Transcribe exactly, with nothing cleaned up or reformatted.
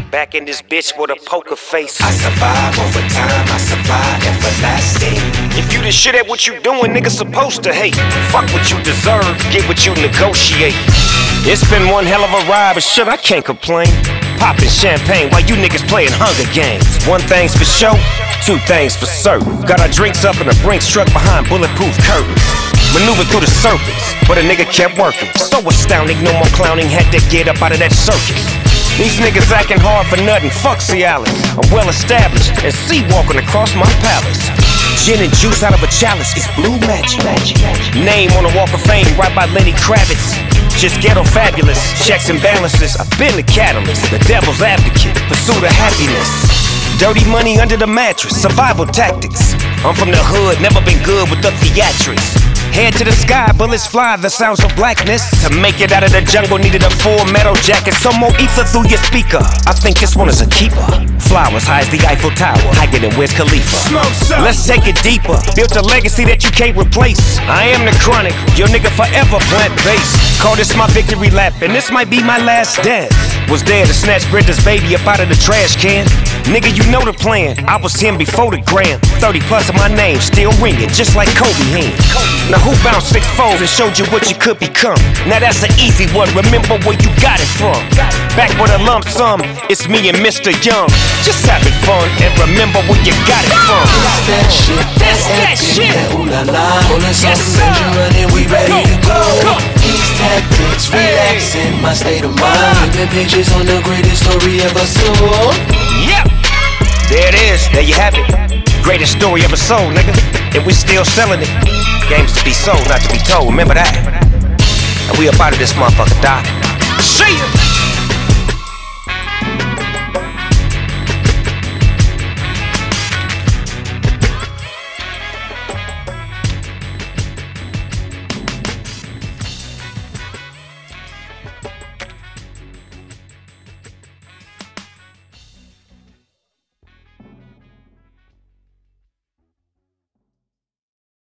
Back in this bitch with a poker face. I survive over time, I survive everlasting. If you the shit at what you doing, niggas supposed to hate. Fuck what you deserve, get what you negotiate. It's been one hell of a ride, but shit, I can't complain. Popping champagne while you niggas playing Hunger Games. One thing's for sure, two things for certain. Got our drinks up in a Brinks truck behind bulletproof curtains. Maneuver through the serpents, but a nigga kept working. So astounding, no more clowning, had to get up out of that circus. These niggas acting hard for nothing, fuck Cialis. I'm well established, and see walking across my palace. Gin and juice out of a chalice, it's blue magic. Name on the walk of fame, right by Lenny Kravitz. Just ghetto fabulous, checks and balances. I've been the catalyst, the devil's advocate, pursuit of happiness. Dirty money under the mattress, survival tactics. I'm from the hood, never been good with the theatrics. Head to the sky, bullets fly, the sounds of blackness. To make it out of the jungle, needed a full metal jacket. Some more ether through your speaker. I think this one is a keeper. Flowers high as the Eiffel Tower, higher than Wiz Khalifa. Let's take it deeper. Built a legacy that you can't replace. I am the chronic, your nigga forever plant-based. Call this my victory lap, and this might be my last dance. Was there to snatch Brenda's baby up out of the trash can. Nigga, you know the plan. I was him before the gram. thirty plus of my name, still ringing, just like Kobe hand. Now who bounced six foes and showed you what you could become? Now that's an easy one, remember where you got it from. Back with a lump sum, it's me and Mister Young. Just having fun and remember where you got it from. That's that shit, that's that shit. That ooh la la, bullets Yes, on the engine running, we ready to go. These tactics, relaxing, my state of mind. Look at pictures on the greatest story ever sold. Yep, there it is, there you have it. Greatest story ever sold, nigga. And we still selling it. Games to be sold, not to be told, remember that. And we up out of this motherfucker, Doc. See ya!